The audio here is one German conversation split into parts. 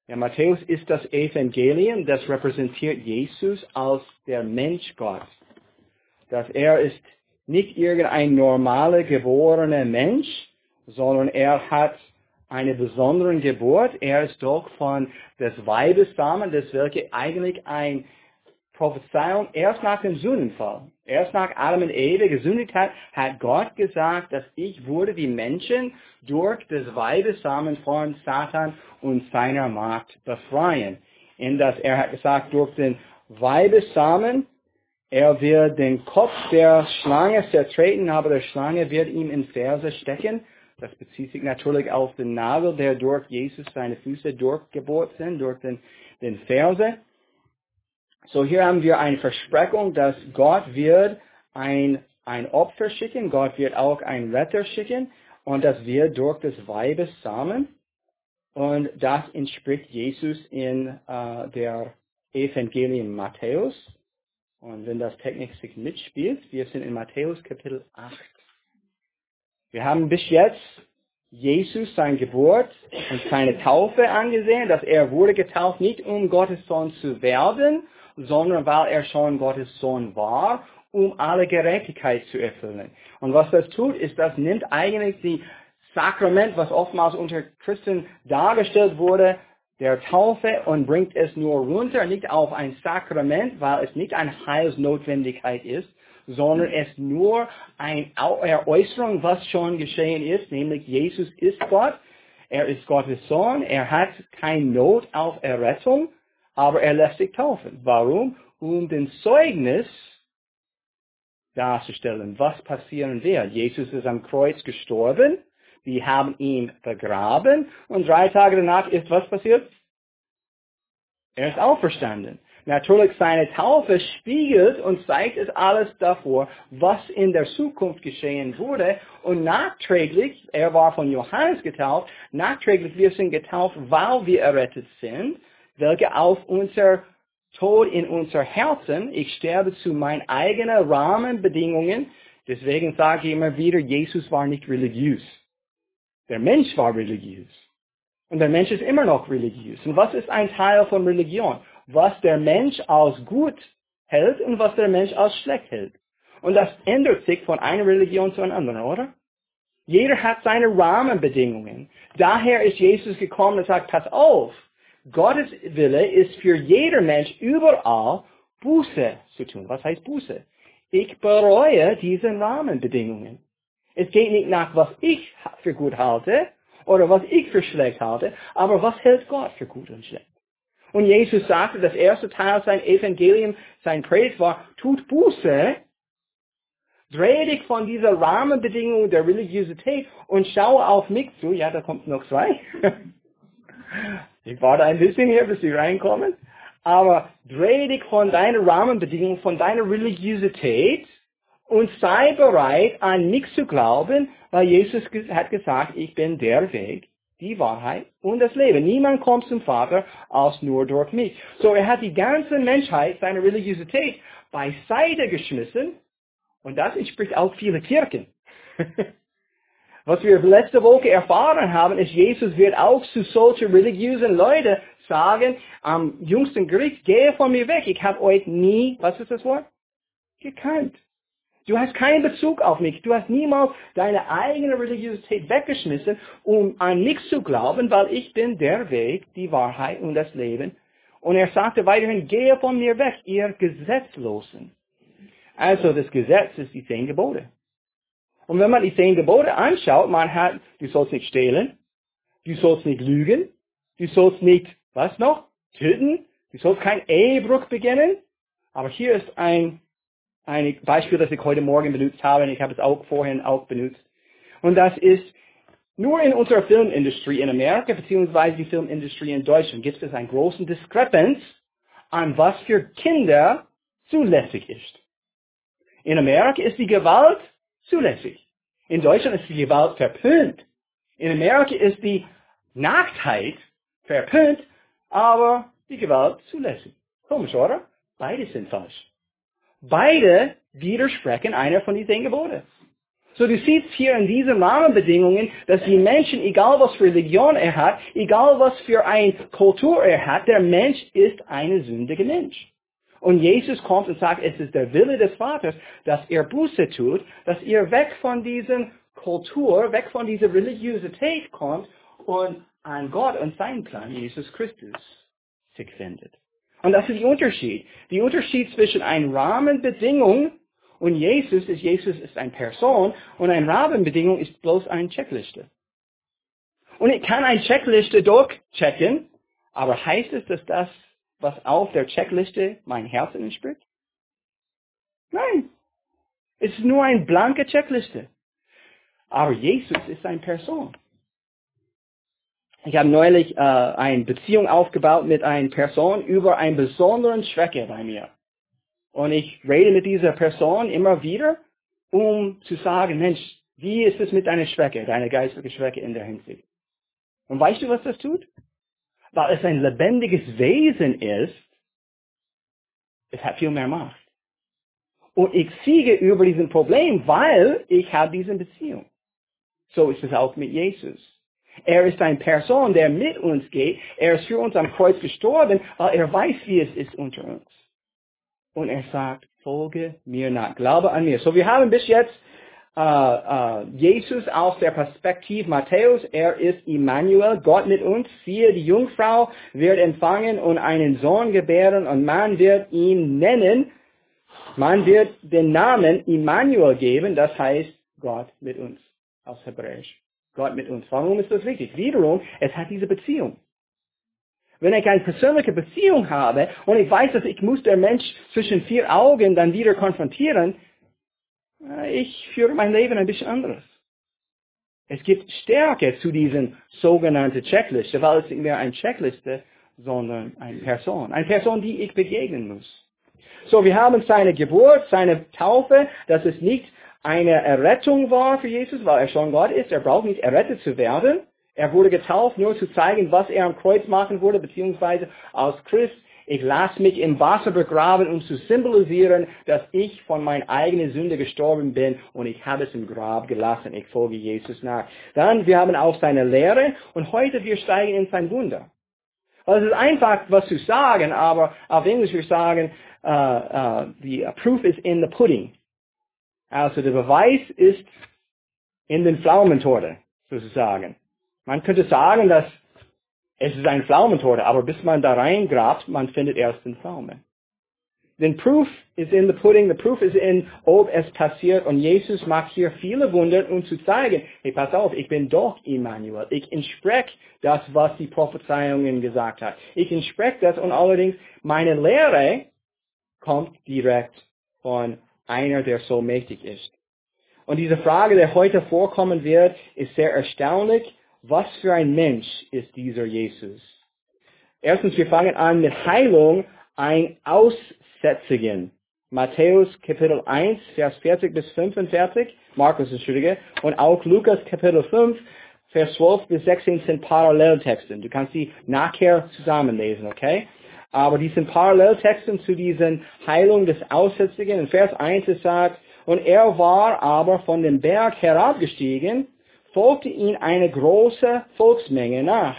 Ja, Matthäus ist das Evangelium, das repräsentiert Jesus als der Mensch Gott. Dass er ist nicht irgendein normaler geborener Mensch, sondern er hat eine besondere Geburt. Er ist doch von des Weibes Samen, das welche eigentlich ein Prophezeiung erst nach dem Sündenfall, erst nach Adam und Eva gesündigt hat Gott gesagt, dass ich wurde die Menschen durch des Weibes Samen von Satan und seiner Macht befreien. In das er hat gesagt, durch den Weibes Samen, er wird den Kopf der Schlange zertreten, aber der Schlange wird ihm in Ferse stecken. Das bezieht sich natürlich auf den Nagel, der durch Jesus seine Füße durchgebohrt sind, durch den Ferse. So hier haben wir eine Versprechung, dass Gott wird ein Opfer schicken, Gott wird auch einen Retter schicken und das wird durch des Weibes Samen. Und das entspricht Jesus in der Evangelium Matthäus. Und wenn das Technik sich mitspielt, wir sind in Matthäus Kapitel 8. Wir haben bis jetzt Jesus, seine Geburt und seine Taufe angesehen, dass er wurde getauft, nicht um Gottes Sohn zu werden, sondern weil er schon Gottes Sohn war, um alle Gerechtigkeit zu erfüllen. Und was das tut, ist, das nimmt eigentlich die Sakrament, was oftmals unter Christen dargestellt wurde, der Taufe und bringt es nur runter, nicht auf ein Sakrament, weil es nicht eine Heilsnotwendigkeit ist, sondern es nur eine Äußerung, was schon geschehen ist, nämlich Jesus ist Gott, er ist Gottes Sohn, er hat keine Not auf Errettung, aber er lässt sich taufen. Warum? Um den Zeugnis darzustellen, was passieren wird. Jesus ist am Kreuz gestorben, wir haben ihn begraben und 3 Tage danach ist was passiert? Er ist auferstanden. Natürlich, seine Taufe spiegelt und zeigt es alles davor, was in der Zukunft geschehen wurde. Und nachträglich, er war von Johannes getauft, nachträglich, wir sind getauft, weil wir errettet sind, welche auf unser Tod in unser Herzen, ich sterbe zu meinen eigenen Rahmenbedingungen. Deswegen sage ich immer wieder, Jesus war nicht religiös. Der Mensch war religiös. Und der Mensch ist immer noch religiös. Und was ist ein Teil von Religion? Was der Mensch als gut hält und was der Mensch als schlecht hält. Und das ändert sich von einer Religion zu einer anderen, oder? Jeder hat seine Rahmenbedingungen. Daher ist Jesus gekommen und sagt, pass auf, Gottes Wille ist für jeder Mensch überall Buße zu tun. Was heißt Buße? Ich bereue diese Rahmenbedingungen. Es geht nicht nach, was ich für gut halte oder was ich für schlecht halte, aber was hält Gott für gut und schlecht. Und Jesus sagte, das erste Teil sein Evangelium, sein Predigt war, tut Buße, drehe dich von dieser Rahmenbedingung der Religiosität und schaue auf mich zu. Ja, da kommt noch 2. Ich warte ein bisschen hier, bis sie reinkommen. Aber drehe dich von deiner Rahmenbedingung, von deiner Religiosität und sei bereit, an mich zu glauben, weil Jesus hat gesagt, ich bin der Weg, die Wahrheit und das Leben. Niemand kommt zum Vater als nur durch mich. So, er hat die ganze Menschheit, seine Religiosität, beiseite geschmissen und das entspricht auch viele Kirchen. Was wir letzte Woche erfahren haben, ist, Jesus wird auch zu solchen religiösen Leuten sagen, am jüngsten Gericht, gehe von mir weg, ich habe euch nie, was ist das Wort? Gekannt. Du hast keinen Bezug auf mich. Du hast niemals deine eigene Religiosität weggeschmissen, um an mich zu glauben, weil ich bin der Weg, die Wahrheit und das Leben. Und er sagte weiterhin, gehe von mir weg, ihr Gesetzlosen. Also das Gesetz ist die 10 Gebote. Und wenn man die 10 Gebote anschaut, man hat, du sollst nicht stehlen, du sollst nicht lügen, du sollst nicht, was noch? Töten, du sollst keinen Ehebruch beginnen. Aber hier ist ein Beispiel, das ich heute Morgen benutzt habe, und ich habe es auch vorhin auch benutzt. Und das ist, nur in unserer Filmindustrie in Amerika, beziehungsweise die Filmindustrie in Deutschland, gibt es eine große Diskrepanz an was für Kinder zulässig ist. In Amerika ist die Gewalt zulässig. In Deutschland ist die Gewalt verpönt. In Amerika ist die Nacktheit verpönt, aber die Gewalt zulässig. Komisch, oder? Beide sind falsch. Beide widersprechen einer von diesen Geboten. So, du siehst hier in diesen Rahmenbedingungen, dass die Menschen, egal was für Religion er hat, egal was für eine Kultur er hat, der Mensch ist ein sündiger Mensch. Und Jesus kommt und sagt, es ist der Wille des Vaters, dass ihr Buße tut, dass ihr weg von dieser Kultur, weg von dieser Religiosität kommt und an Gott und seinen Plan, Jesus Christus, sich findet. Und das ist der Unterschied. Der Unterschied zwischen einer Rahmenbedingung und Jesus ist eine Person und eine Rahmenbedingung ist bloß eine Checkliste. Und ich kann eine Checkliste durchchecken, aber heißt es, dass das, was auf der Checkliste mein Herz entspricht? Nein. Es ist nur eine blanke Checkliste. Aber Jesus ist eine Person. Ich habe neulich eine Beziehung aufgebaut mit einer Person über einen besonderen Schwäche bei mir. Und ich rede mit dieser Person immer wieder, um zu sagen, Mensch, wie ist es mit deiner Schwäche, deiner geistlichen Schwäche in der Hinsicht? Und weißt du, was das tut? Weil es ein lebendiges Wesen ist, es hat viel mehr Macht. Und ich siege über diesen Problem, weil ich habe diese Beziehung. So ist es auch mit Jesus. Er ist eine Person, der mit uns geht. Er ist für uns am Kreuz gestorben, weil er weiß, wie es ist unter uns. Und er sagt, folge mir nach, glaube an mir. So, wir haben bis jetzt Jesus aus der Perspektive Matthäus. Er ist Immanuel, Gott mit uns. Siehe, die Jungfrau wird empfangen und einen Sohn gebären und man wird ihn nennen. Man wird den Namen Immanuel geben, das heißt Gott mit uns, aus Hebräisch. Gott mit uns. Warum ist das wichtig? Wiederum, es hat diese Beziehung. Wenn ich eine persönliche Beziehung habe und ich weiß, dass ich muss der Mensch zwischen 4 Augen dann wieder konfrontieren, ich führe mein Leben ein bisschen anderes. Es gibt Stärke zu diesen sogenannten Checkliste, weil es nicht mehr eine Checkliste, sondern eine Person, die ich begegnen muss. So, wir haben seine Geburt, seine Taufe, dass es nicht eine Errettung war für Jesus, weil er schon Gott ist. Er braucht nicht errettet zu werden. Er wurde getauft, nur zu zeigen, was er am Kreuz machen würde, beziehungsweise als Christ, ich lasse mich im Wasser begraben, um zu symbolisieren, dass ich von meiner eigenen Sünde gestorben bin und ich habe es im Grab gelassen. Ich folge Jesus nach. Dann, wir haben auch seine Lehre und heute wir steigen in sein Wunder. Also es ist einfach, was zu sagen, aber auf Englisch wir sagen, the proof is in the pudding. Also der Beweis ist in den Pflaumentorte, sozusagen. Man könnte sagen, dass es ist eine Pflaumentorte, aber bis man da reingrabt, man findet erst den Pflaumen. The proof is in the pudding, the proof is in, ob es passiert. Und Jesus macht hier viele Wunder, um zu zeigen, hey, pass auf, ich bin doch Immanuel. Ich entspreche das, was die Prophezeiungen gesagt hat. Ich entspreche das und allerdings meine Lehre kommt direkt von einer, der so mächtig ist. Und diese Frage, die heute vorkommen wird, ist sehr erstaunlich. Was für ein Mensch ist dieser Jesus? Erstens, wir fangen an mit Heilung, ein Aussätzigen. Matthäus Kapitel 1, Vers 40 bis 45, Markus, entschuldige, und auch Lukas Kapitel 5, Vers 12 bis 16 sind Paralleltexte. Du kannst sie nachher zusammenlesen, okay? Aber die sind Paralleltexte zu diesen Heilung des Aussätzigen. In Vers 1 es sagt, und er war aber von dem Berg herabgestiegen, folgte ihm eine große Volksmenge nach.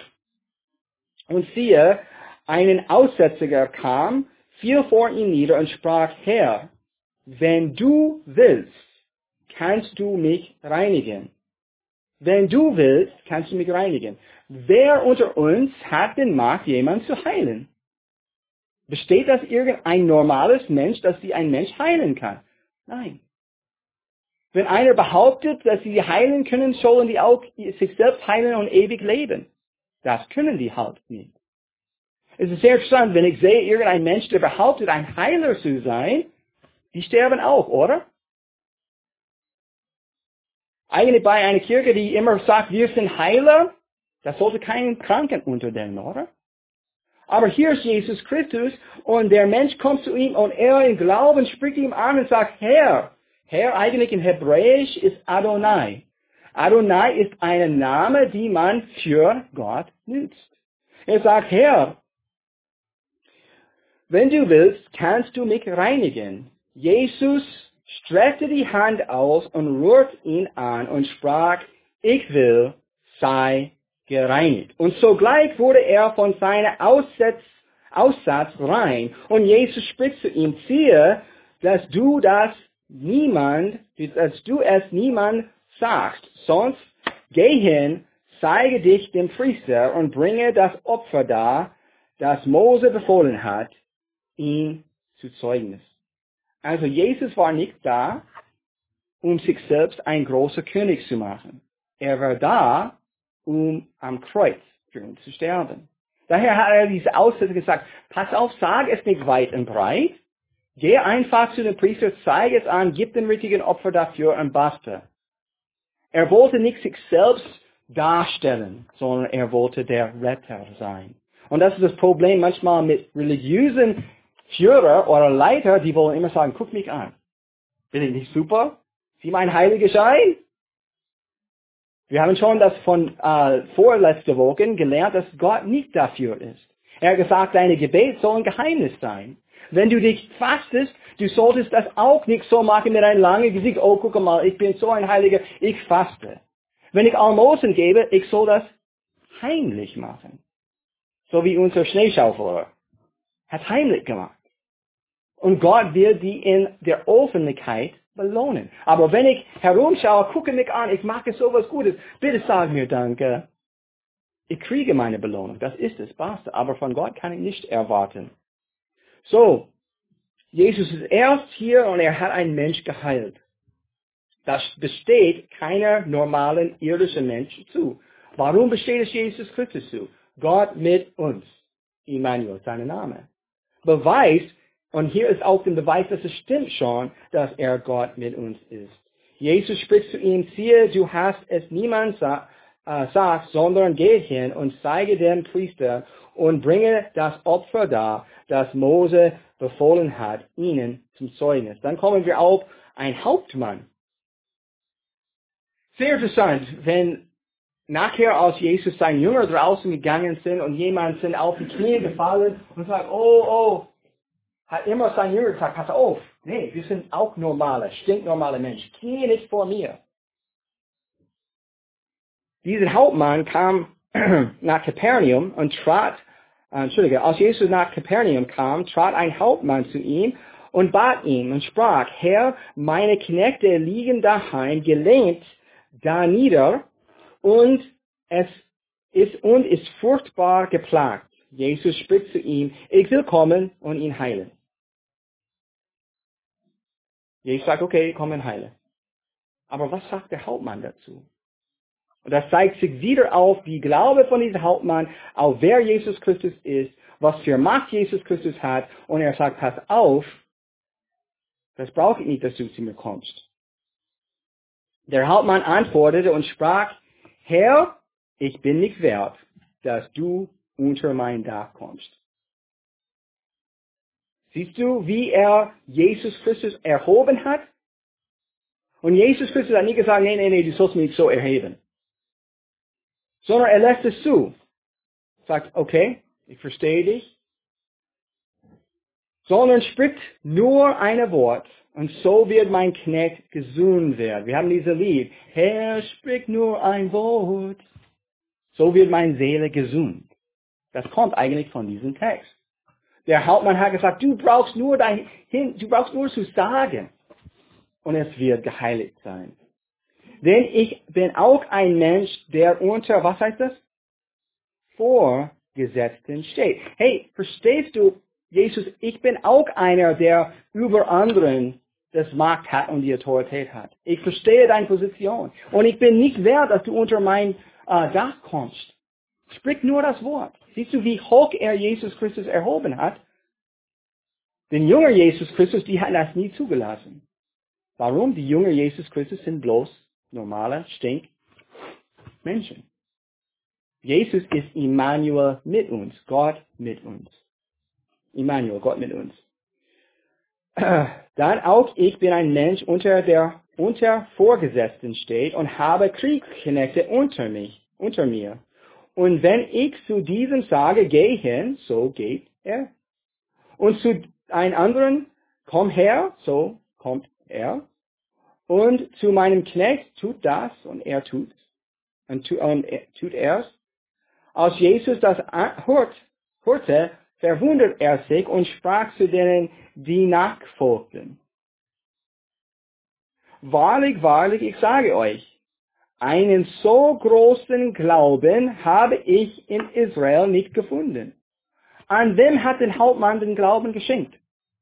Und siehe, ein Aussätziger kam, fiel vor ihm nieder und sprach, Herr, wenn du willst, kannst du mich reinigen. Wenn du willst, kannst du mich reinigen. Wer unter uns hat den Macht, jemanden zu heilen? Besteht das irgendein normales Mensch, dass sie einen Mensch heilen kann? Nein. Wenn einer behauptet, dass sie heilen können, sollen die auch sich selbst heilen und ewig leben. Das können die halt nicht. Es ist sehr interessant, wenn ich sehe, irgendein Mensch, der behauptet, ein Heiler zu sein, die sterben auch, oder? Eigentlich bei einer Kirche, die immer sagt, wir sind Heiler, das sollte keinen Kranken unternehmen, oder? Aber hier ist Jesus Christus und der Mensch kommt zu ihm und er im Glauben spricht ihm an und sagt, Herr. Herr eigentlich in Hebräisch ist Adonai. Adonai ist ein Name, die man für Gott nutzt. Er sagt, Herr, wenn du willst, kannst du mich reinigen. Jesus streckte die Hand aus und rührte ihn an und sprach, ich will, sei gereinigt. Und sogleich wurde er von seiner Aussatz rein. Und Jesus spricht zu ihm, siehe, dass du es niemand sagst, sonst geh hin, zeige dich dem Priester und bringe das Opfer dar, das Mose befohlen hat, ihn zu Zeugnis. Also Jesus war nicht da, um sich selbst ein großer König zu machen. Er war da, um am Kreuz für uns zu sterben. Daher hat er diese Aussätze gesagt, pass auf, sag es nicht weit und breit, geh einfach zu dem Priester, zeige es an, gib den richtigen Opfer dafür und basta. Er wollte nicht sich selbst darstellen, sondern er wollte der Retter sein. Und das ist das Problem manchmal mit religiösen Führer oder Leiter, die wollen immer sagen, guck mich an. Bin ich nicht super? Sieh mein heiliger Schein? Wir haben schon das von vorletzte Woche gelernt, dass Gott nicht dafür ist. Er hat gesagt, deine Gebet soll ein Geheimnis sein. Wenn du dich fastest, du solltest das auch nicht so machen mit einem langen Gesicht. Oh, guck mal, ich bin so ein Heiliger, ich faste. Wenn ich Almosen gebe, ich soll das heimlich machen. So wie unser Schneeschaufler hat heimlich gemacht. Und Gott will die in der Öffentlichkeit belohnen. Aber wenn ich herumschaue, gucke mich an, ich mache sowas Gutes, bitte sag mir Danke. Ich kriege meine Belohnung, das ist es, basta. Aber von Gott kann ich nicht erwarten. So, Jesus ist erst hier und er hat einen Mensch geheilt. Das besteht keiner normalen irdischen Mensch zu. Warum besteht es Jesus Christus zu? Gott mit uns. Immanuel, sein Name. Beweis, und hier ist auch der Beweis, dass es stimmt schon, dass er Gott mit uns ist. Jesus spricht zu ihm, siehe, du hast es niemand sagt, sondern geh hin und zeige dem Priester und bringe das Opfer dar, das Mose befohlen hat, ihnen zum Zeugnis. Dann kommen wir auf ein Hauptmann. Sehr interessant, wenn nachher, als Jesus seine Jünger draußen gegangen sind und jemand sind auf die Knie gefallen und sagt, oh, hat immer sein Jünger gesagt, pass auf, nee, wir sind auch normale, stinknormale Menschen, knie nicht vor mir. Dieser Hauptmann kam nach Kapernaum und als Jesus nach Kapernaum kam, trat ein Hauptmann zu ihm und bat ihn und sprach, Herr, meine Knechte liegen daheim, gelähmt da nieder und ist furchtbar geplagt. Jesus spricht zu ihm, ich will kommen und ihn heilen. Jesus sagt, okay, komm und heile. Aber was sagt der Hauptmann dazu? Und das zeigt sich wieder auf die Glaube von diesem Hauptmann, auf wer Jesus Christus ist, was für Macht Jesus Christus hat. Und er sagt, pass auf, das brauche ich nicht, dass du zu mir kommst. Der Hauptmann antwortete und sprach, Herr, ich bin nicht wert, dass du unter mein Dach kommst. Siehst du, wie er Jesus Christus erhoben hat? Und Jesus Christus hat nie gesagt, nee, du sollst mich nicht so erheben. Sondern er lässt es zu. Sagt, okay, ich verstehe dich. Sondern spricht nur ein Wort. Und so wird mein Knecht gesund werden. Wir haben dieses Lied. Herr, sprich nur ein Wort. So wird meine Seele gesund. Das kommt eigentlich von diesem Text. Der Hauptmann hat gesagt, du brauchst nur zu sagen. Und es wird geheiligt sein. Denn ich bin auch ein Mensch, der unter, was heißt das? Vorgesetzten steht. Hey, verstehst du, Jesus, ich bin auch einer, der über anderen das Macht hat und die Autorität hat. Ich verstehe deine Position. Und ich bin nicht wert, dass du unter mein Dach kommst. Sprich nur das Wort. Siehst du, wie hoch er Jesus Christus erhoben hat? Den Jünger Jesus Christus, die hatten das nie zugelassen. Warum? Die Jünger Jesus Christus sind bloß normale Menschen. Jesus ist Immanuel mit uns, Gott mit uns. Immanuel, Gott mit uns. Dann auch ich bin ein Mensch, unter Vorgesetzten steht und habe Kriegsknechte unter mir. Und wenn ich zu diesem sage, geh hin, so geht er. Und zu einem anderen, komm her, so kommt er. Und zu meinem Knecht, tut das, und er tut. Und tut er's. Als Jesus das hörte, verwundert er sich und sprach zu denen, die nachfolgten. Wahrlich, wahrlich, ich sage euch, einen so großen Glauben habe ich in Israel nicht gefunden. An wem hat den Hauptmann den Glauben geschenkt?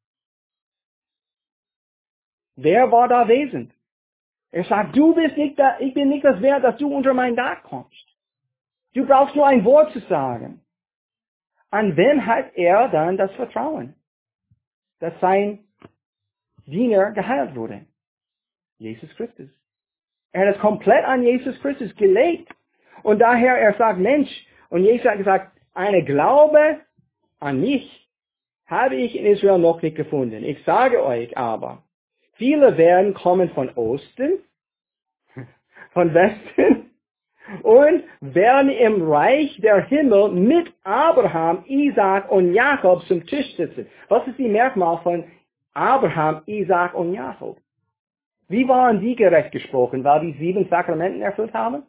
Wer war da wesend? Er sagt, du bist nicht da, ich bin nicht das wert, dass du unter mein Dach kommst. Du brauchst nur ein Wort zu sagen. An wem hat er dann das Vertrauen, dass sein Diener geheilt wurde? Jesus Christus. Er hat es komplett an Jesus Christus gelegt. Und daher, er sagt, Mensch, und Jesus hat gesagt, eine Glaube an mich habe ich in Israel noch nicht gefunden. Ich sage euch aber, viele werden kommen von Osten, von Westen, und werden im Reich der Himmel mit Abraham, Isaac und Jakob zum Tisch sitzen. Was ist die Merkmal von Abraham, Isaac und Jakob? Wie waren die gerecht gesprochen? Weil die 7 Sakramenten erfüllt haben?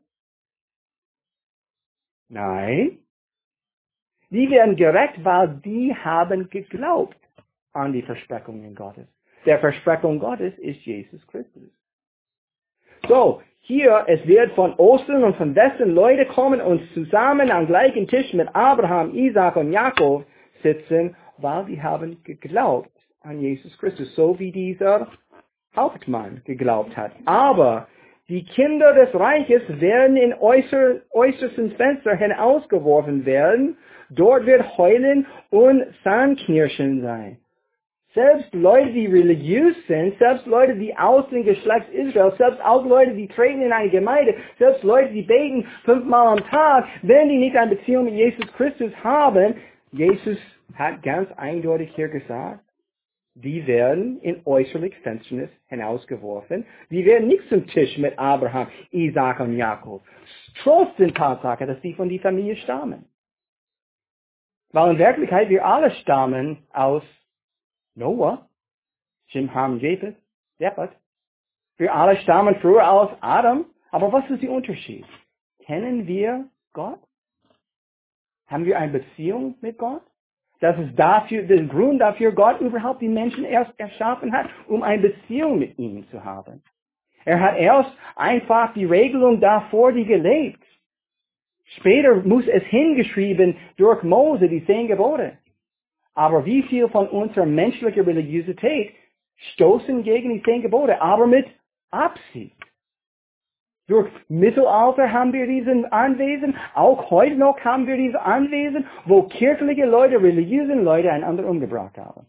Nein. Die werden gerecht, weil die haben geglaubt an die Versprechungen Gottes. Der Versprechung Gottes ist Jesus Christus. So, hier, es wird von Osten und von Westen Leute kommen und zusammen am gleichen Tisch mit Abraham, Isaac und Jakob sitzen, weil sie haben geglaubt an Jesus Christus, so wie dieser Hauptmann geglaubt hat. Aber die Kinder des Reiches werden in äußersten Fenster hinausgeworfen werden. Dort wird Heulen und Zähneknirschen sein. Selbst Leute, die religiös sind, selbst Leute, die aus dem Geschlecht Israel, selbst auch Leute, die treten in eine Gemeinde, selbst Leute, die beten 5-mal am Tag, wenn die nicht eine Beziehung mit Jesus Christus haben, Jesus hat ganz eindeutig hier gesagt, die werden in äußerlich Finsternis hinausgeworfen. Die werden nicht zum Tisch mit Abraham, Isaac und Jakob. Trotz der Tatsache, dass die von der Familie stammen. Weil in Wirklichkeit wir alle stammen aus Noah, Shem, Ham, Japheth. Wir alle stammen früher aus Adam. Aber was ist der Unterschied? Kennen wir Gott? Haben wir eine Beziehung mit Gott? Das ist dafür, der Grund dafür, Gott überhaupt die Menschen erst erschaffen hat, um eine Beziehung mit ihm zu haben. Er hat erst einfach die Regelung davor, die gelebt. Später muss es hingeschrieben durch Mose, die 10 Gebote. Aber wie viel von unserer menschlichen Religiosität stoßen gegen die 10 Gebote, aber mit Absicht? Durch Mittelalter haben wir diesen Anwesen, auch heute noch haben wir diese Anwesen, wo kirchliche Leute, religiöse Leute einander umgebracht haben.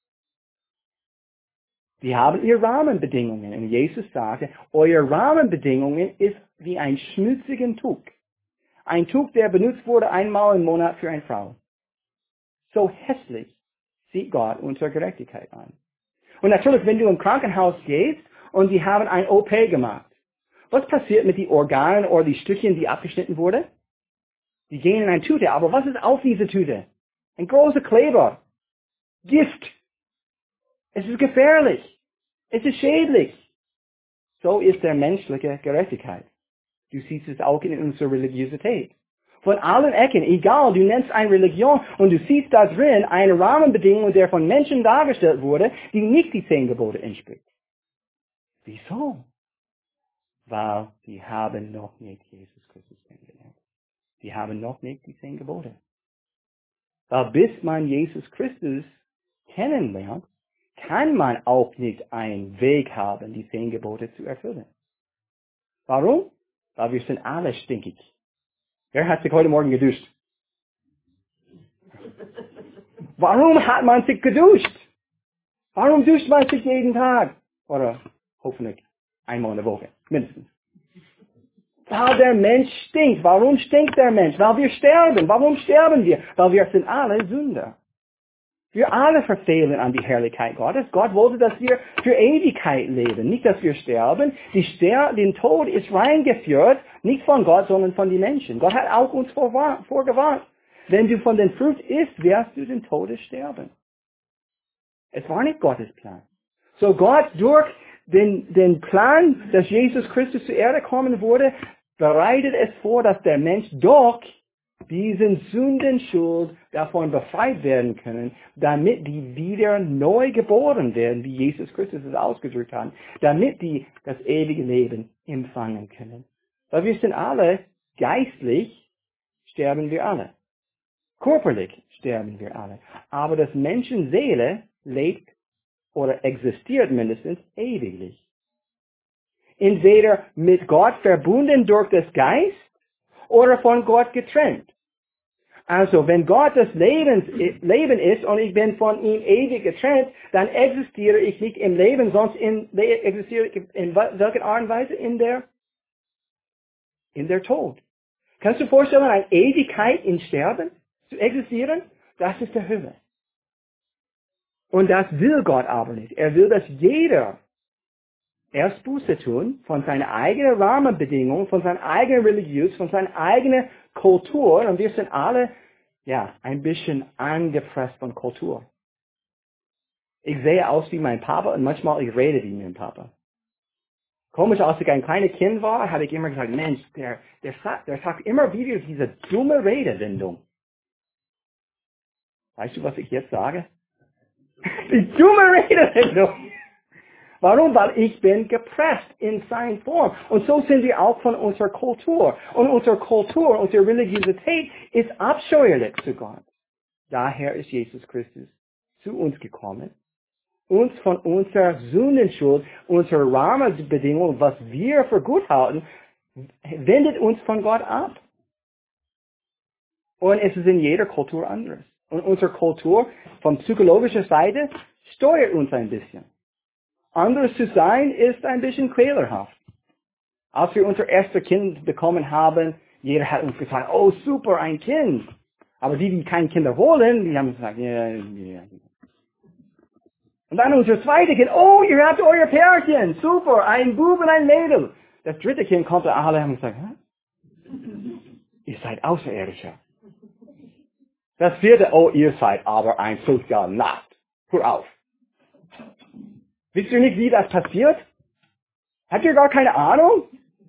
Die haben ihre Rahmenbedingungen. Und Jesus sagte, eure Rahmenbedingungen ist wie ein schmutziges Tuch. Ein Tuch, der benutzt wurde einmal im Monat für eine Frau. So hässlich sieht Gott unsere Gerechtigkeit an. Und natürlich, wenn du im Krankenhaus gehst und die haben ein OP gemacht, was passiert mit den Organen oder die Stückchen, die abgeschnitten wurden? Die gehen in eine Tüte. Aber was ist auf dieser Tüte? Ein großer Kleber. Gift. Es ist gefährlich. Es ist schädlich. So ist der menschliche Gerechtigkeit. Du siehst es auch in unserer Religiosität. Von allen Ecken, egal, du nennst eine Religion und du siehst da drin eine Rahmenbedingung, der von Menschen dargestellt wurde, die nicht die 10 Gebote entspricht. Wieso? Weil die haben noch nicht Jesus Christus kennengelernt. Die haben noch nicht die 10 Gebote. Weil bis man Jesus Christus kennenlernt, kann man auch nicht einen Weg haben, die 10 Gebote zu erfüllen. Warum? Weil wir sind alle stinkig. Wer hat sich heute Morgen geduscht? Warum hat man sich geduscht? Warum duscht man sich jeden Tag? Oder hoffentlich einmal in der Woche, mindestens. Weil der Mensch stinkt. Warum stinkt der Mensch? Weil wir sterben. Warum sterben wir? Weil wir sind alle Sünder. Wir alle verfehlen an die Herrlichkeit Gottes. Gott wollte, dass wir für Ewigkeit leben, nicht, dass wir sterben. Den Tod ist reingeführt, nicht von Gott, sondern von den Menschen. Gott hat auch uns vorgewarnt. Wenn du von den Frucht isst, wirst du den Todes sterben. Es war nicht Gottes Plan. So Gott durch den Plan, dass Jesus Christus zur Erde kommen wurde, bereitet es vor, dass der Mensch doch diesen Sündenschuld davon befreit werden können, damit die wieder neu geboren werden, wie Jesus Christus es ausgedrückt hat, damit die das ewige Leben empfangen können. Weil wir sind alle geistlich, sterben wir alle. Körperlich sterben wir alle. Aber das Menschenseele lebt oder existiert mindestens ewiglich. Entweder mit Gott verbunden durch das Geist oder von Gott getrennt. Also, wenn Gott das Leben ist und ich bin von ihm ewig getrennt, dann existiere ich nicht im Leben, sonst existiere ich in welcher Art und Weise? In der Tod. Kannst du dir vorstellen, eine Ewigkeit in Sterben zu existieren? Das ist der Hölle. Und das will Gott aber nicht. Er will, dass jeder erst Buße tun von seinen eigenen Rahmenbedingungen, von seiner eigenen Religion, von seiner eigenen Kultur. Und wir sind alle, ein bisschen angepresst von Kultur. Ich sehe aus wie mein Papa und manchmal ich rede wie mein Papa. Komisch, als ich ein kleines Kind war, habe ich immer gesagt, Mensch, der sagt immer wieder diese dumme Redewendung. Weißt du, was ich jetzt sage? Die dumme Redewendung. Warum? Weil ich bin gepresst in seiner Form. Und so sind wir auch von unserer Kultur. Und unsere Kultur, unsere Religiosität ist abscheuerlich zu Gott. Daher ist Jesus Christus zu uns gekommen, uns von unserer Sündenschuld, unserer Rahmenbedingungen, was wir für gut halten, wendet uns von Gott ab. Und es ist in jeder Kultur anders. Und unsere Kultur von psychologischer Seite steuert uns ein bisschen. Anders zu sein ist ein bisschen quälerhaft. Als wir unser erstes Kind bekommen haben, jeder hat uns gesagt, oh super, ein Kind. Aber die keine Kinder wollen, die haben gesagt, ja. Und dann unser zweites Kind, oh, ihr habt euer Pärchen, super, ein Bub und ein Mädel. Das dritte Kind kommt, alle haben gesagt, ihr seid Außerirdischer. Das vierte, oh, ihr seid aber ein Sozialnast. Hör auf. Wisst ihr nicht, wie das passiert? Habt ihr gar keine Ahnung?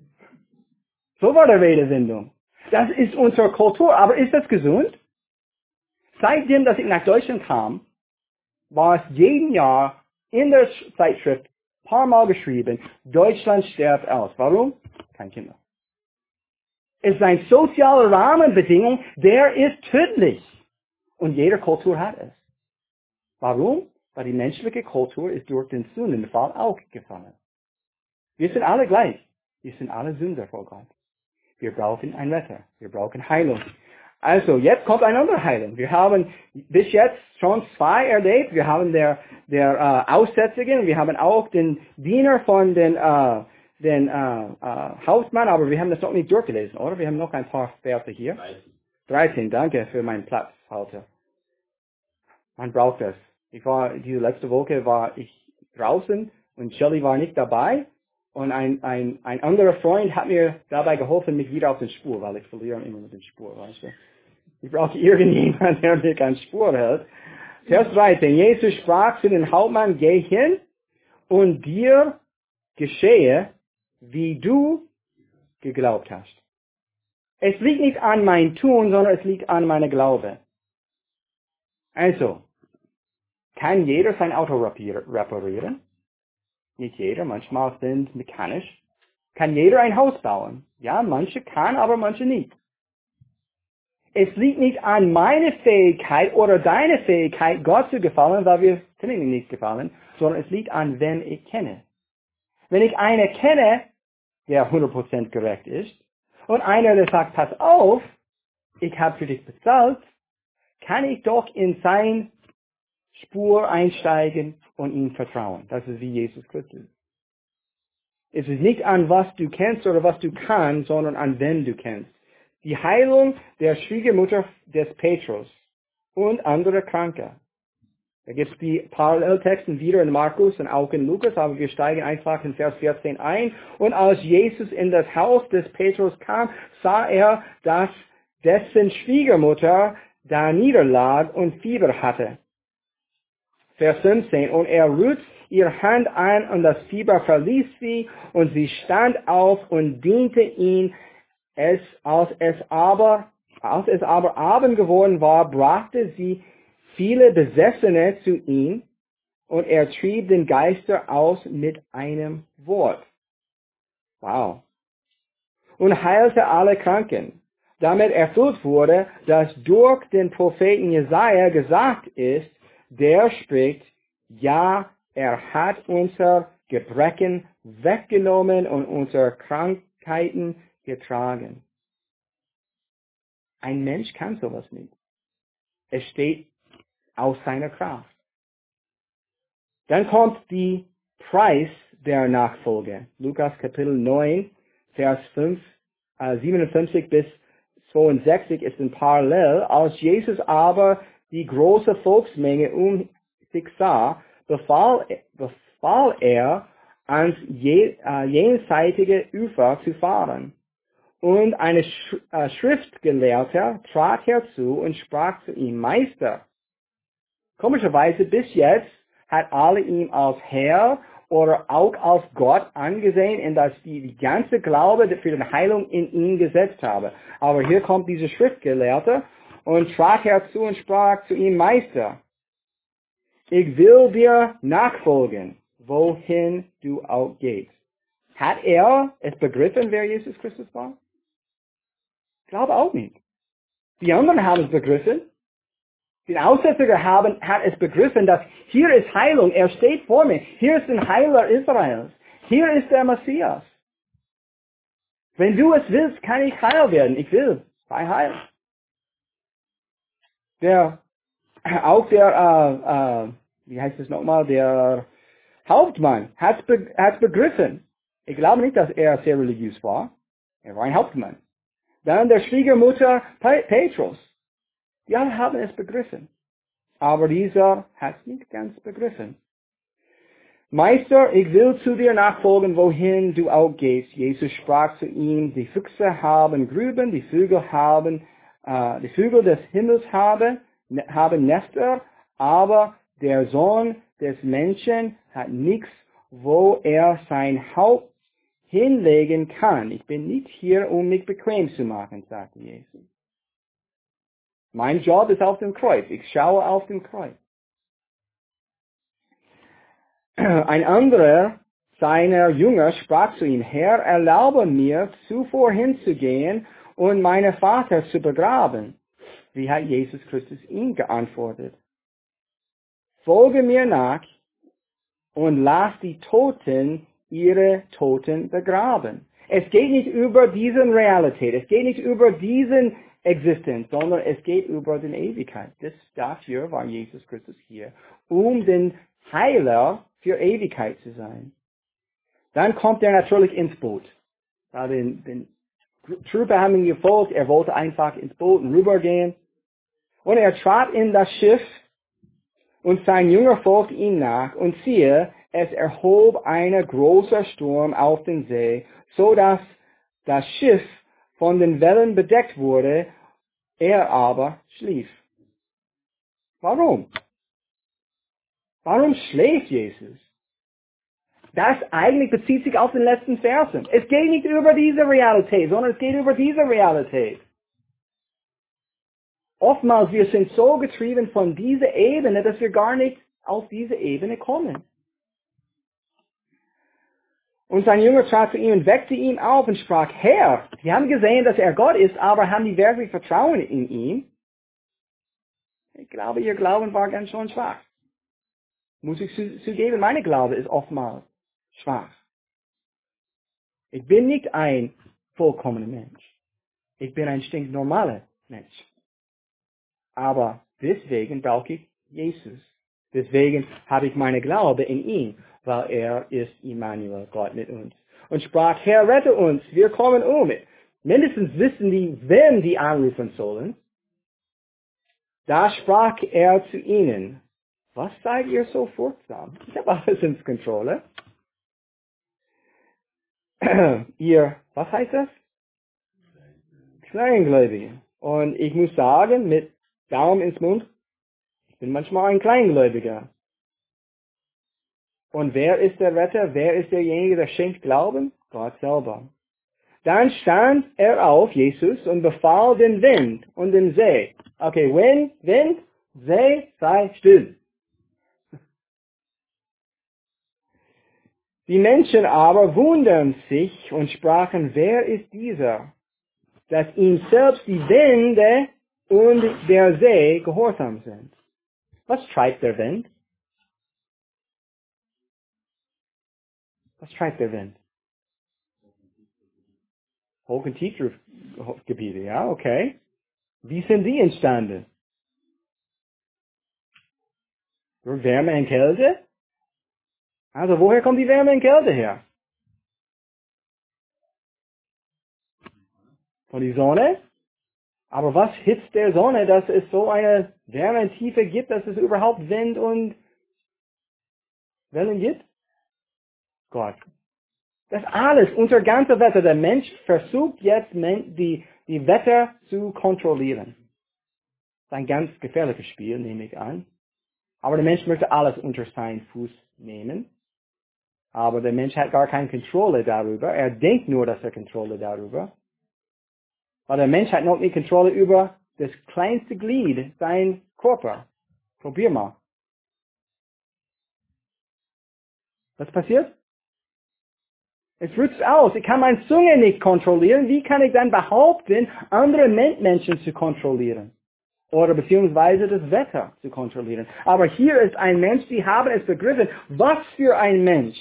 So war der Redewendung. Das ist unsere Kultur, aber ist das gesund? Seitdem, dass ich nach Deutschland kam, war es jeden Jahr in der Zeitschrift ein paar Mal geschrieben, Deutschland stirbt aus. Warum? Kein Kinder. Es ist eine soziale Rahmenbedingung, der ist tödlich. Und jede Kultur hat es. Warum? Weil die menschliche Kultur ist durch den Sündenfall auch gefallen. Wir sind alle gleich. Wir sind alle Sünder vor Gott. Wir brauchen ein Retter. Wir brauchen Heilung. Also, jetzt kommt eine andere Heilung. Wir haben bis jetzt schon 2 erlebt. Wir haben der Aussätzigen. Wir haben auch den Diener von den Hausmann, aber wir haben das noch nicht durchgelesen, oder? Wir haben noch ein paar Verse hier. 13, danke für meinen Platzhalter. Man braucht das. Diese letzte Woche war ich draußen und Shelley war nicht dabei. Und ein anderer Freund hat mir dabei geholfen, mich wieder auf den Spur, weil ich verliere immer mit den Spur, weißt du. Ich brauche irgendjemanden, der mich an Spur hält. Vers 13. Jesus sprach zu dem Hauptmann, geh hin und dir geschehe, wie du geglaubt hast. Es liegt nicht an mein Tun, sondern es liegt an meiner Glaube. Also, kann jeder sein Auto reparieren? Nicht jeder, manchmal sind mechanisch. Kann jeder ein Haus bauen? Ja, manche kann, aber manche nicht. Es liegt nicht an meiner Fähigkeit oder deiner Fähigkeit, Gott zu gefallen, weil wir können ihm nicht gefallen, sondern es liegt an, wem ich kenne. Wenn ich einen kenne, der 100% gerecht ist, und einer, der sagt, pass auf, ich habe für dich bezahlt, kann ich doch in sein Spur einsteigen und ihm vertrauen. Das ist wie Jesus Christus. Es ist nicht an was du kennst oder was du kannst, sondern an wen du kennst. Die Heilung der Schwiegermutter des Petrus und andere Kranke. Da gibt es die Paralleltexten wieder in Markus und auch in Lukas, aber wir steigen einfach in Vers 14 ein. Und als Jesus in das Haus des Petrus kam, sah er, dass dessen Schwiegermutter da niederlag und Fieber hatte. Vers 15. Und er rührt ihre Hand an und das Fieber verließ sie und sie stand auf und diente ihn. Als es aber Abend geworden war, brachte sie viele Besessene zu ihm und er trieb den Geister aus mit einem Wort. Wow. Und heilte alle Kranken. Damit erfüllt wurde, dass durch den Propheten Jesaja gesagt ist, der spricht, ja, er hat unser Gebrechen weggenommen und unsere Krankheiten getragen. Ein Mensch kann sowas nicht. Es steht aus seiner Kraft. Dann kommt die Preis der Nachfolge. Lukas Kapitel 9, Vers 57 bis 62 ist ein Parallel. Als Jesus aber die große Volksmenge um sich sah, befahl er, ans jenseitige Ufer zu fahren. Und eine Schriftgelehrter trat herzu und sprach zu ihm, Meister, komischerweise bis jetzt hat alle ihn als Herr oder auch als Gott angesehen, in das die ganze Glaube für die Heilung in ihn gesetzt habe. Aber hier kommt dieser Schriftgelehrte und trat herzu und sprach zu ihm, Meister, ich will dir nachfolgen, wohin du auch gehst. Hat er es begriffen, wer Jesus Christus war? Ich glaube auch nicht. Die anderen haben es begriffen. Die Aussätzige hat es begriffen, dass hier ist Heilung. Er steht vor mir. Hier ist ein Heiler Israels. Hier ist der Messias. Wenn du es willst, kann ich heil werden. Ich will. Sei heil. Wie heißt es nochmal? Der Hauptmann hat es begriffen. Ich glaube nicht, dass er sehr religiös war. Er war ein Hauptmann. Dann der Schwiegermutter Petrus. Die alle haben es begriffen. Aber dieser hat es nicht ganz begriffen. Meister, ich will zu dir nachfolgen, wohin du auch gehst. Jesus sprach zu ihm, die Füchse haben Gruben, die Vögel des Himmels haben Nester, aber der Sohn des Menschen hat nichts, wo er sein Haupt hinlegen kann. Ich bin nicht hier, um mich bequem zu machen, sagte Jesus. Mein Job ist auf dem Kreuz. Ich schaue auf dem Kreuz. Ein anderer seiner Jünger sprach zu ihm, Herr, erlaube mir, zuvor hinzugehen und meinen Vater zu begraben. Wie hat Jesus Christus ihm geantwortet? Folge mir nach und lass die Toten ihre Toten begraben. Es geht nicht über diese Realität, es geht nicht über diesen Existenz, sondern es geht über die Ewigkeit. Dafür war Jesus Christus hier, um den Heiler für Ewigkeit zu sein. Dann kommt er natürlich ins Boot. Ja, den Truppe haben ihn gefolgt, er wollte einfach ins Boot rübergehen. Und er trat in das Schiff und sein Jünger folgte ihm nach. Und siehe, es erhob ein großer Sturm auf den See, so dass das Schiff von den Wellen bedeckt wurde, er aber schlief. Warum? Warum schläft Jesus? Das eigentlich bezieht sich auf den letzten Versen. Es geht nicht über diese Realität, sondern es geht über diese Realität. Oftmals wir sind so getrieben von dieser Ebene, dass wir gar nicht auf diese Ebene kommen. Und sein Jünger trat zu ihm und weckte ihn auf und sprach, Herr, sie haben gesehen, dass er Gott ist, aber haben die wirklich Vertrauen in ihn? Ich glaube, ihr Glauben war ganz schön schwach. Muss ich zugeben, meine Glaube ist oftmals schwach. Ich bin nicht ein vollkommener Mensch. Ich bin ein stinknormaler Mensch. Aber deswegen brauche ich Jesus. Deswegen habe ich meine Glaube in ihn, weil er ist Immanuel, Gott mit uns. Und sprach, Herr, rette uns, wir kommen um. Mindestens wissen die, wem die anrufen sollen. Da sprach er zu ihnen, was seid ihr so furchtsam? Ich habe alles ins Kontrolle. Ihr, was heißt das? Kleingläubige. Und ich muss sagen, mit Daumen ins Mund, ich bin manchmal ein Kleingläubiger. Und wer ist der Retter? Wer ist derjenige, der schenkt Glauben? Gott selber. Dann stand er auf, Jesus, und befahl den Wind und den See. Okay, Wind, See, sei still. Die Menschen aber wundern sich und sprachen, wer ist dieser, dass ihm selbst die Winde und der See gehorsam sind? Was treibt der Wind? Was treibt der Wind? Hoch- und Tiefgebiete, ja, okay. Wie sind die entstanden? Durch Wärme und Kälte? Also woher kommt die Wärme und Kälte her? Von der Sonne? Aber was hitzt der Sonne, dass es so eine Wärme und Tiefe gibt, dass es überhaupt Wind und Wellen gibt? Gott. Das alles, unser ganzer Wetter. Der Mensch versucht jetzt, die Wetter zu kontrollieren. Das ist ein ganz gefährliches Spiel, nehme ich an. Aber der Mensch möchte alles unter seinen Fuß nehmen. Aber der Mensch hat gar keine Kontrolle darüber. Er denkt nur, dass er Kontrolle darüber. Weil der Mensch hat noch nicht Kontrolle über das kleinste Glied, sein Körper. Probier mal. Was passiert? Es rutscht aus. Ich kann meine Zunge nicht kontrollieren. Wie kann ich dann behaupten, andere Menschen zu kontrollieren? Oder beziehungsweise das Wetter zu kontrollieren. Aber hier ist ein Mensch, die haben es begriffen. Was für ein Mensch,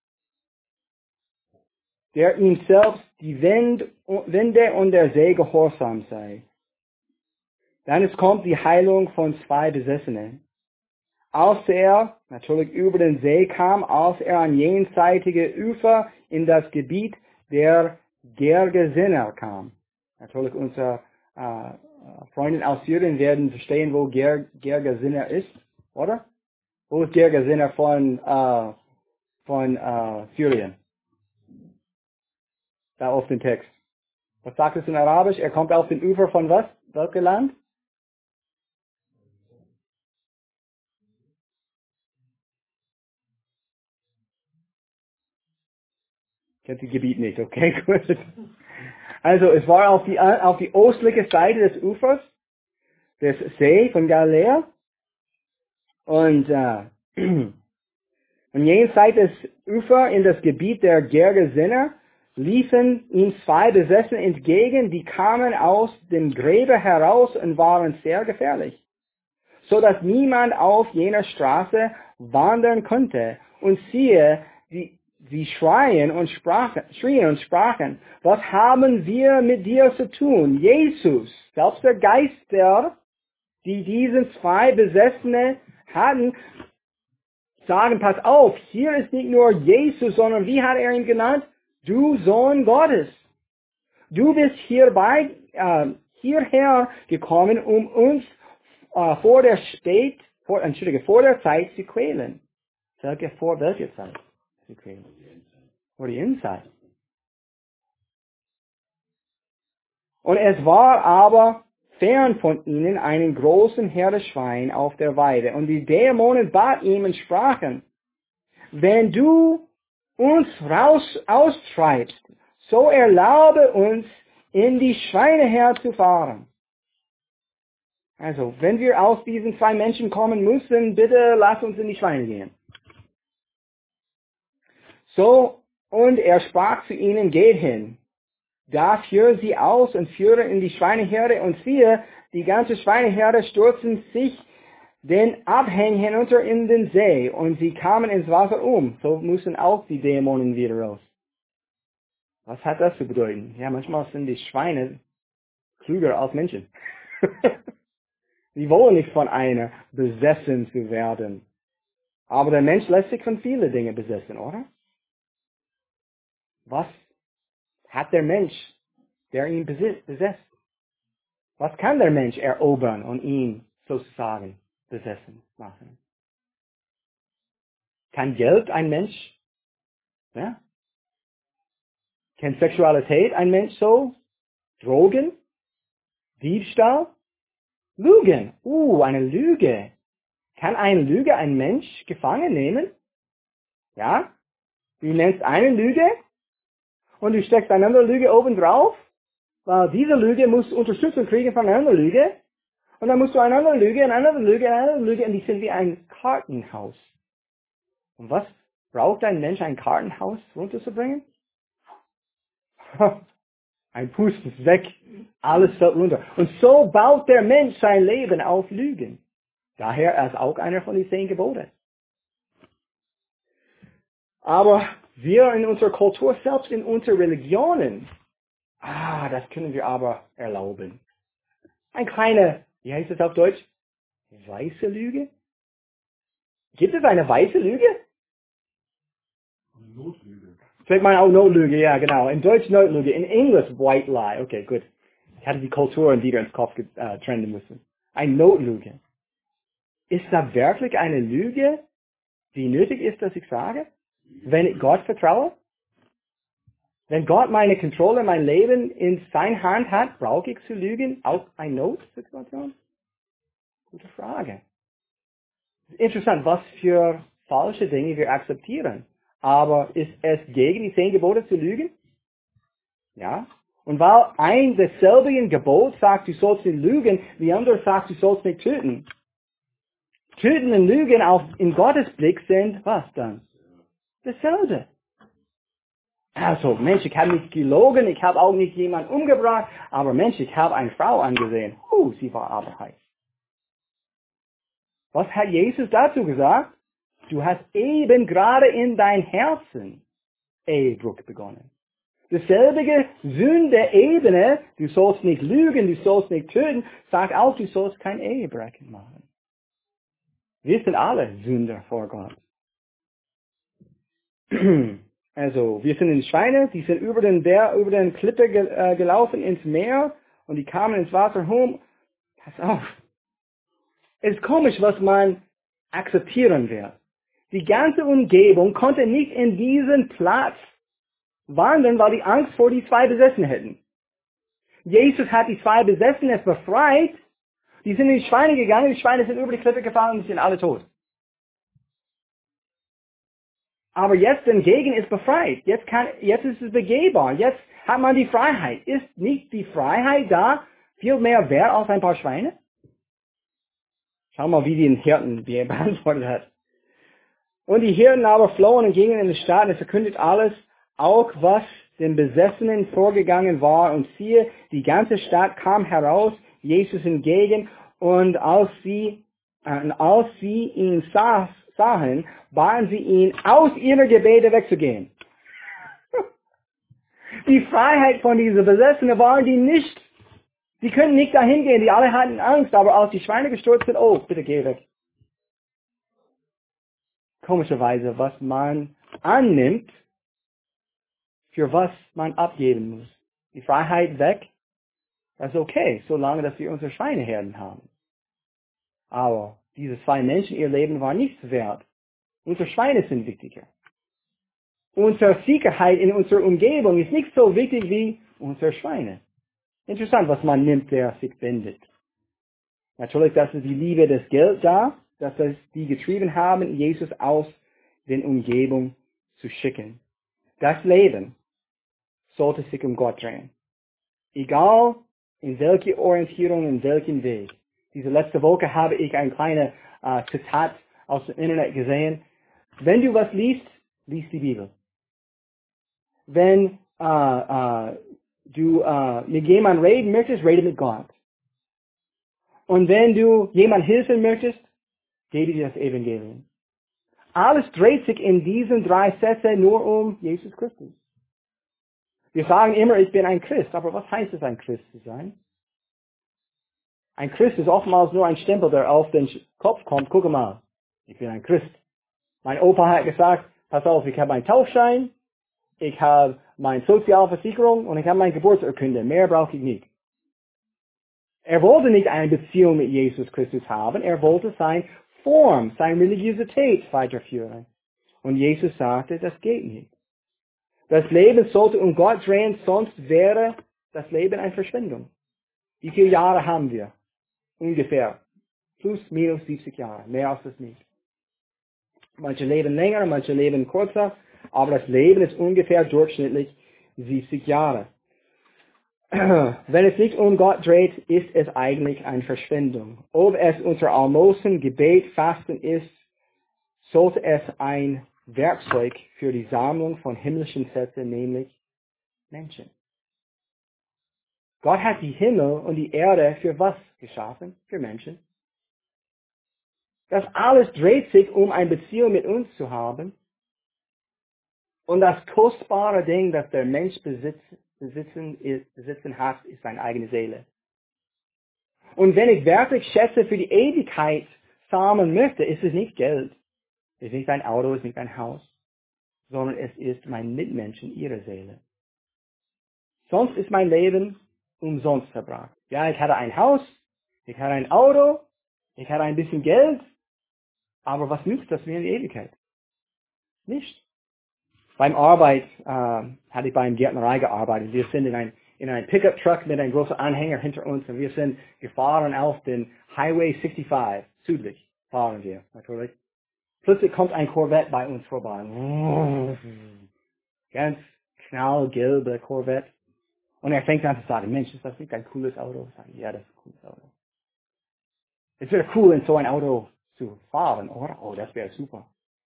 der ihm selbst die Winde und der See gehorsam sei. Dann es kommt die Heilung von zwei Besessenen. Als er natürlich über den See kam, als er an jenseitige Ufer in das Gebiet der Gergesener kam. Natürlich unsere Freunde aus Syrien werden verstehen, wo Gergesener ist, oder? Wo ist Gergesener von Syrien? Da auf dem Text. Was sagt es in Arabisch? Er kommt auf den Ufer von was? Welches Land? Kennt das Gebiet nicht, okay, gut. Also es war auf die östliche Seite des Ufers, des See von Galiläa. Und und jenseits des Ufers in das Gebiet der Gergesener liefen ihm zwei Besessene entgegen, die kamen aus dem Gräber heraus und waren sehr gefährlich, so dass niemand auf jener Straße wandern konnte. Und siehe, sie schrien und sprachen, was haben wir mit dir zu tun? Jesus, selbst der Geister, die diesen zwei Besessene hatten, sagen, pass auf, hier ist nicht nur Jesus, sondern wie hat er ihn genannt? Du Sohn Gottes. Du bist hierher gekommen, um uns vor der Zeit zu quälen. Vor welcher Zeit zu quälen? Vor die Endzeit. Und es war aber fern von ihnen einen großen Herde Schwein auf der Weide. Und die Dämonen bat ihm und sprachen, wenn du uns austreibst, so erlaube uns, in die Schweineherde zu fahren. Also, wenn wir aus diesen zwei Menschen kommen müssen, bitte lass uns in die Schweine gehen. So, und er sprach zu ihnen, geht hin. Da führe sie aus und führe in die Schweineherde und siehe, die ganze Schweineherde stürzen sich den Abhang hinunter in den See und sie kamen ins Wasser um. So müssen auch die Dämonen wieder raus. Was hat das zu bedeuten? Ja, manchmal sind die Schweine klüger als Menschen. Sie wollen nicht von einer besessen zu werden. Aber der Mensch lässt sich von vielen Dingen besessen, oder? Was hat der Mensch, der ihn besetzt? Was kann der Mensch erobern und ihn sozusagen besessen machen? Kann Geld ein Mensch? Ja? Kann Sexualität ein Mensch so? Drogen? Diebstahl? Lügen? Eine Lüge. Kann eine Lüge ein Mensch gefangen nehmen? Ja? Du nennst eine Lüge und du steckst eine andere Lüge oben drauf, weil diese Lüge muss Unterstützung kriegen von einer anderen Lüge. Und dann musst du eine andere Lüge, eine andere Lüge, eine andere Lüge, und die sind wie ein Kartenhaus. Und was braucht ein Mensch, ein Kartenhaus runterzubringen? Ein Pusten ist weg, alles fällt runter. Und so baut der Mensch sein Leben auf Lügen. Daher er ist auch einer von den 10 Geboten. Aber wir in unserer Kultur, selbst in unseren Religionen, das können wir aber erlauben. Ein kleiner, wie heißt es auf Deutsch? Weiße Lüge? Gibt es eine weiße Lüge? Notlüge. Sagt man auch Notlüge, ja genau. In Deutsch Notlüge, in Englisch White Lie. Okay, gut. Ich hatte die Kulturen wieder ins Kopf trennen müssen. Eine Notlüge. Ist da wirklich eine Lüge, die nötig ist, dass ich sage? Wenn ich Gott vertraue? Wenn Gott meine Kontrolle, mein Leben in seiner Hand hat, brauche ich zu lügen? Auch eine Notsituation? Gute Frage. Interessant, was für falsche Dinge wir akzeptieren. Aber ist es gegen die 10 Gebote zu lügen? Ja. Und weil ein desselbigen Gebot sagt, du sollst nicht lügen, die andere sagt, du sollst nicht töten. Töten und Lügen in Gottes Blick sind, was dann? Dasselbe. Also, Mensch, ich habe nicht gelogen, ich habe auch nicht jemanden umgebracht, aber Mensch, ich habe eine Frau angesehen. Sie war aber heiß. Was hat Jesus dazu gesagt? Du hast eben gerade in dein Herzen Ehebruch begonnen. Dasselbe Sünde-Ebene, du sollst nicht lügen, du sollst nicht töten, sagt auch, du sollst kein Ehebrechen machen. Wir sind alle Sünder vor Gott. Also, wir sind in Schweine, die sind über den Klippe gelaufen ins Meer und die kamen ins Wasser home. Pass auf. Es ist komisch, was man akzeptieren wird. Die ganze Umgebung konnte nicht in diesen Platz wandern, weil die Angst vor die 2 Besessenen hätten. Jesus hat die 2 Besessenen befreit, die sind in die Schweine gegangen, die Schweine sind über die Klippe gefallen und sind alle tot. Aber jetzt hingegen ist befreit. Jetzt ist es begehbar. Jetzt hat man die Freiheit. Ist nicht die Freiheit da viel mehr wert als ein paar Schweine? Schau mal, wie den Hirten beantwortet hat. Und die Hirten aber flohen und gingen in die Stadt und es verkündet alles, auch was den Besessenen vorgegangen war. Und siehe, die ganze Stadt kam heraus, Jesus entgegen, und als sie ihn sahen, baten sie ihn, aus ihrer Gebete wegzugehen. Die Freiheit von diesen Besessenen waren die nicht. Die können nicht dahin gehen, die alle hatten Angst, aber als die Schweine gestürzt sind, bitte geh weg. Komischerweise, was man annimmt, für was man abgeben muss. Die Freiheit weg, das ist okay, solange dass wir unsere Schweineherden haben. Aber diese 2 Menschen, ihr Leben war nichts wert. Unsere Schweine sind wichtiger. Unsere Sicherheit in unserer Umgebung ist nicht so wichtig wie unsere Schweine. Interessant, was man nimmt, der sich bindet. Natürlich, das ist die Liebe des Geldes da, dass es die getrieben haben, Jesus aus den Umgebung zu schicken. Das Leben sollte sich um Gott drehen. Egal in welche Orientierung, in welchen Weg. Diese letzte Woche habe ich ein kleines Zitat aus dem Internet gesehen. Wenn du was liest, lies die Bibel. Wenn du mit jemandem reden möchtest, rede mit Gott. Und wenn du jemand helfen möchtest, gebe dir das Evangelium. Alles dreht sich in diesen 3 Sätzen nur um Jesus Christus. Wir sagen immer, ich bin ein Christ. Aber was heißt es, ein Christ zu sein? Ein Christ ist oftmals nur ein Stempel, der auf den Kopf kommt. Guck mal, ich bin ein Christ. Mein Opa hat gesagt, pass auf, ich habe einen Taufschein, ich habe meine Sozialversicherung und ich habe meine Geburtsurkunde. Mehr brauche ich nicht. Er wollte nicht eine Beziehung mit Jesus Christus haben. Er wollte seine Form, seine Religiosität weiterführen. Und Jesus sagte, das geht nicht. Das Leben sollte um Gott drehen, sonst wäre das Leben eine Verschwendung. Wie viele Jahre haben wir? Ungefähr. Plus, minus 70 Jahre. Mehr als das nicht. Manche leben länger, manche leben kürzer, aber das Leben ist ungefähr durchschnittlich 70 Jahre. Wenn es nicht um Gott dreht, ist es eigentlich eine Verschwendung. Ob es unser Almosen, Gebet, Fasten ist, sollte es ein Werkzeug für die Sammlung von himmlischen Schätzen, nämlich Menschen. Gott hat die Himmel und die Erde für was geschaffen? Für Menschen. Das alles dreht sich um eine Beziehung mit uns zu haben. Und das kostbare Ding, das der Mensch besitzen hat, ist seine eigene Seele. Und wenn ich wirklich Schätze für die Ewigkeit sammeln möchte, ist es nicht Geld. Es ist nicht ein Auto, es ist nicht ein Haus, sondern es ist mein Mitmenschen, ihre Seele. Sonst ist mein Leben umsonst verbracht. Ja, ich hatte ein Haus, ich hatte ein Auto, ich hatte ein bisschen Geld, aber was nützt das mir in der Ewigkeit? Nicht. Beim Arbeit hatte ich bei einer Gärtnerei gearbeitet. Wir sind in einem Pickup-Truck mit einem großen Anhänger hinter uns und wir sind gefahren auf den Highway 65, südlich fahren wir natürlich. Plötzlich kommt ein Corvette bei uns vorbei. Ganz knallgelbe Corvette. Und er fängt an zu sagen, Mensch, ist das nicht ein cooles Auto? Ich sage, ja, das ist ein cooles Auto. Es wäre cool, in so ein Auto zu fahren, oder? Oh, das wäre super.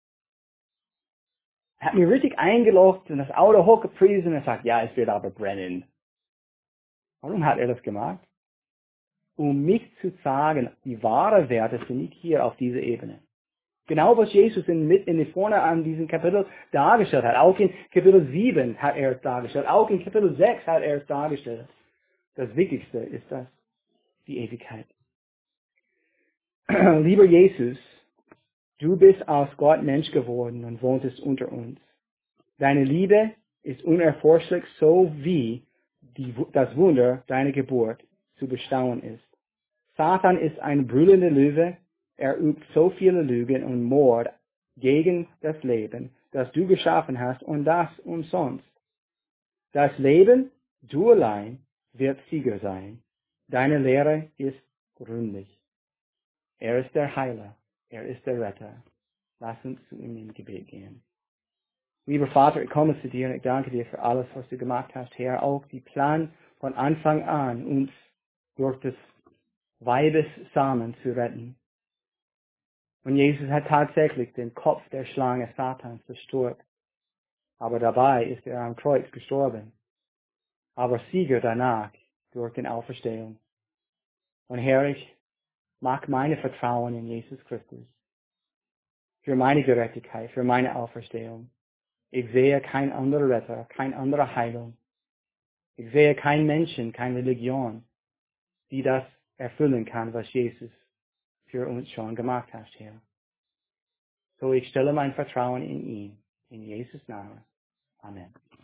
Er hat mir richtig eingeloggt und das Auto hochgepriesen und er sagt, ja, es wird aber brennen. Warum hat er das gemacht? Um mich zu sagen, die wahren Werte sind nicht hier auf dieser Ebene. Genau was Jesus in vorne an diesem Kapitel dargestellt hat. Auch in Kapitel 7 hat er es dargestellt. Auch in Kapitel 6 hat er es dargestellt. Das Wichtigste ist das, die Ewigkeit. Lieber Jesus, du bist aus Gott Mensch geworden und wohntest unter uns. Deine Liebe ist unerforschlich, so wie das Wunder deiner Geburt zu bestaunen ist. Satan ist ein brüllender Löwe. Er übt so viele Lügen und Mord gegen das Leben, das du geschaffen hast, und das umsonst. Das Leben, du allein, wird Sieger sein. Deine Lehre ist gründlich. Er ist der Heiler. Er ist der Retter. Lass uns zu ihm im Gebet gehen. Lieber Vater, ich komme zu dir und ich danke dir für alles, was du gemacht hast, Herr. Auch die Plan von Anfang an, uns durch das Weibes Samen zu retten. Und Jesus hat tatsächlich den Kopf der Schlange Satans zerstört. Aber dabei ist er am Kreuz gestorben. Aber Sieger danach durch den Auferstehung. Und Herr, ich mag meine Vertrauen in Jesus Christus. Für meine Gerechtigkeit, für meine Auferstehung. Ich sehe kein anderer Retter, kein anderer Heilung. Ich sehe keinen Menschen, keine Religion, die das erfüllen kann, was Jesus für uns schon gemacht hat, Herr. So ich stelle mein Vertrauen in ihn. In Jesus' Namen. Amen.